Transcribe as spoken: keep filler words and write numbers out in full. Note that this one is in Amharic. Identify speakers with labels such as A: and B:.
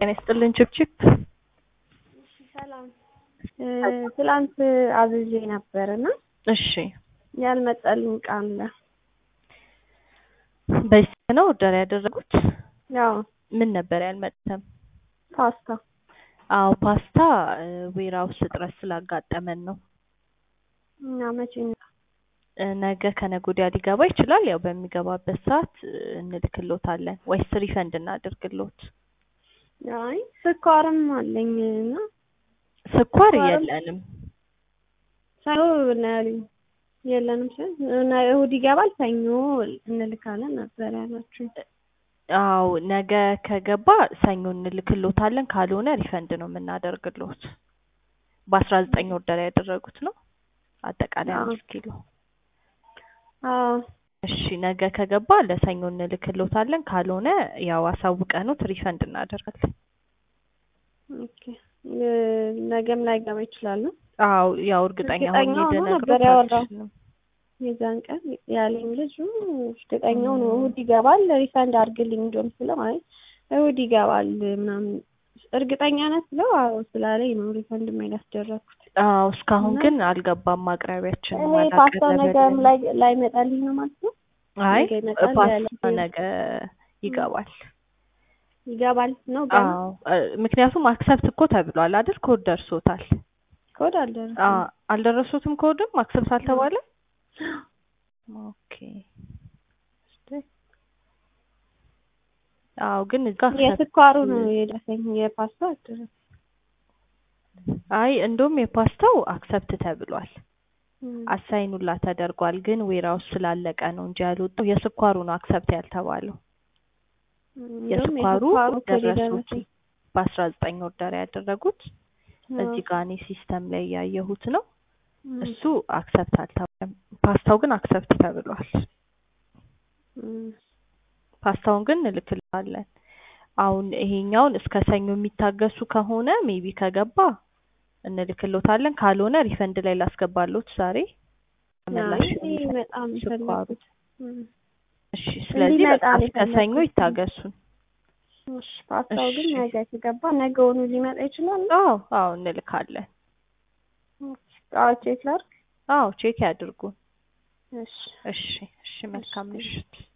A: ጤና ይስጥልን ችብችብ።
B: እሺ ሰላም ትላንት አዝዤ ነበርና
A: እሺ
B: ያልመጣልኝ ዕቃ አለ።
A: በዚህ ነው ኦርደር ያደረጉት?
B: ያው
A: ምን ነበር ያልመጣም?
B: ፓስታ።
A: አዎ ፓስታ ዌራውስ እጥረት ስላጋጠመን ነው።
B: እና መቼ ነው?
A: ነገ ከነገ ወዲያ ሊገባ ይችላል። ያው በሚገባበት ሰዓት እንልክሎታለን ወይስ ሪፈንድ እናድርግሎት?
B: አይ ስኳርም አለኝና
A: ስኳር የለንም።
B: ሰው ነው የለንም። ሰው እሑድ ይገባል ሰኞ እንልካለን ነበር ያላችሁ።
A: አዎ ነገ ከገባ ሰኞ እንልክሎታለን፣ ካልሆነ ሪፈንድ ነው የምናደርግሎት። በአስራ ዘጠኝ ኦርደር ያደረጉት ነው አጠቃላይ አምስት ኪሎ።
B: አዎ
A: እሺ ነገ ከገባ ለሰኞ እንልክሎታለን፣ ካልሆነ ያው አሳውቀኑት ሪፈንድ እናደርጋለን።
B: ኦኬ ነገም ላይ ገባ ይችላል።
A: አዎ ያው እርግጠኛ ሆኜ
B: ነበር ያወራው የዛን ቀን ያለኝ ልጅ እርግጠኛው ነው እሑድ ይገባል ሪፈንድ አድርግልኝ እንደውም ስለው አይ እሑድ ይገባል ምናምን እርግጠኛ ነህ ስለው አዎ ስላለኝ ነው ሪፈንድ የሚያስደረኩት።
A: አዎ እስካሁን ግን አልገባም። አቅራቢያችን
B: ማለት ፓስታ ነገም ላይ ላይ መጣልኝ ነው ማለት ነው።
A: አይ ፓስታ ነገ ይገባል
B: ይገባል ነው ገና።
A: አዎ ምክንያቱም አክሰፕት እኮ ተብሏል አይደል? ኮድ ደርሶታል።
B: ኮድ አልደረሰም።
A: አዎ አልደረሱትም። ኮድም አክሰፕት አልተባለ። ኦኬ አዎ ግን እዛ
B: የስኳሩ ነው የደረሰኝ የፓስታ አልደረሰም።
A: አይ እንደውም የፓስታው አክሰፕት ተብሏል፣ አሳይኑላ ተደርጓል። ግን ዌራውስ ስላለቀ ነው እንጂ ያልወጣው የስኳሩ ነው አክሰፕት ያልተባለው። የስኳሩ ደረሱት በአስራ ዘጠኝ ኦርደር ያደረጉት እዚህ ጋር እኔ ሲስተም ላይ ያየሁት ነው። እሱ አክሰፕት አልተባለም። ፓስታው ግን አክሰፕት ተብሏል። ፓስታውን ግን እንልክልሃለን። አሁን ይሄኛውን እስከ ሰኞ የሚታገሱ ከሆነ ሜቢ ከገባ እንልክሎታለን፣ ካልሆነ ሪፈንድ ላይ ላስገባሎት ዛሬ ተመላሽ
B: በጣም ፈለኩት።
A: እሺ ስለዚህ እስከ ሰኞ ይታገሱን።
B: እሺ ፓስታው ግን ነገ ሲገባ ነገውኑ ሊመጣ ይችላል።
A: አዎ አዎ እንልካለን።
B: አዎ ቼክ ላድርግ።
A: አዎ ቼክ ያድርጉ።
B: እሺ
A: እሺ እሺ መልካም ምሽት።